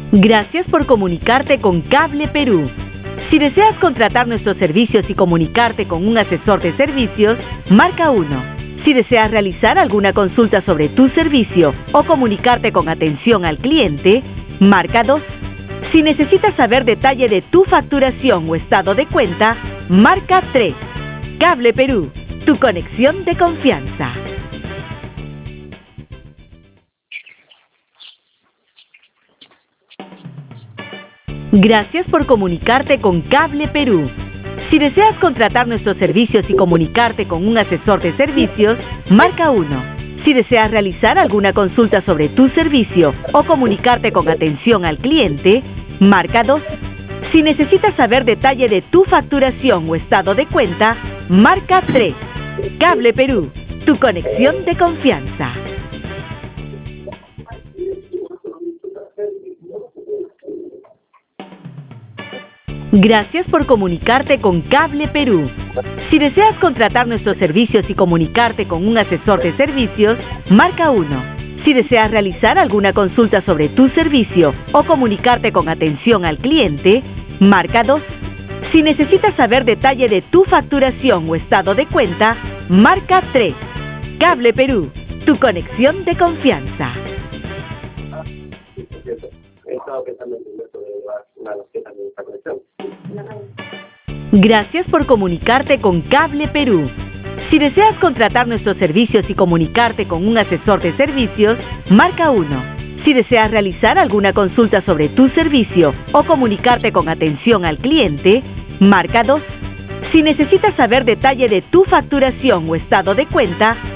Gracias por comunicarte con Cable Perú. Si deseas contratar nuestros servicios y comunicarte con un asesor de servicios, marca 1. Si deseas realizar alguna consulta sobre tu servicio o comunicarte con atención al cliente, marca 2. Si necesitas saber detalle de tu facturación o estado de cuenta, marca 3. Cable Perú, tu conexión de confianza. Gracias por comunicarte con Cable Perú. Si deseas contratar nuestros servicios y comunicarte con un asesor de servicios, marca 1. Si deseas realizar alguna consulta sobre tu servicio o comunicarte con atención al cliente, marca 2. Si necesitas saber detalle de tu facturación o estado de cuenta, marca 3. Cable Perú, tu conexión de confianza. Gracias por comunicarte con Cable Perú. Si deseas contratar nuestros servicios y comunicarte con un asesor de servicios, marca 1. Si deseas realizar alguna consulta sobre tu servicio o comunicarte con atención al cliente, marca 2. Si necesitas saber detalle de tu facturación o estado de cuenta, marca 3. Cable Perú, tu conexión de confianza. Gracias por comunicarte con Cable Perú. Si deseas contratar nuestros servicios y comunicarte con un asesor de servicios, marca 1. Si deseas realizar alguna consulta sobre tu servicio o comunicarte con atención al cliente, marca 2. Si necesitas saber detalle de tu facturación o estado de cuenta,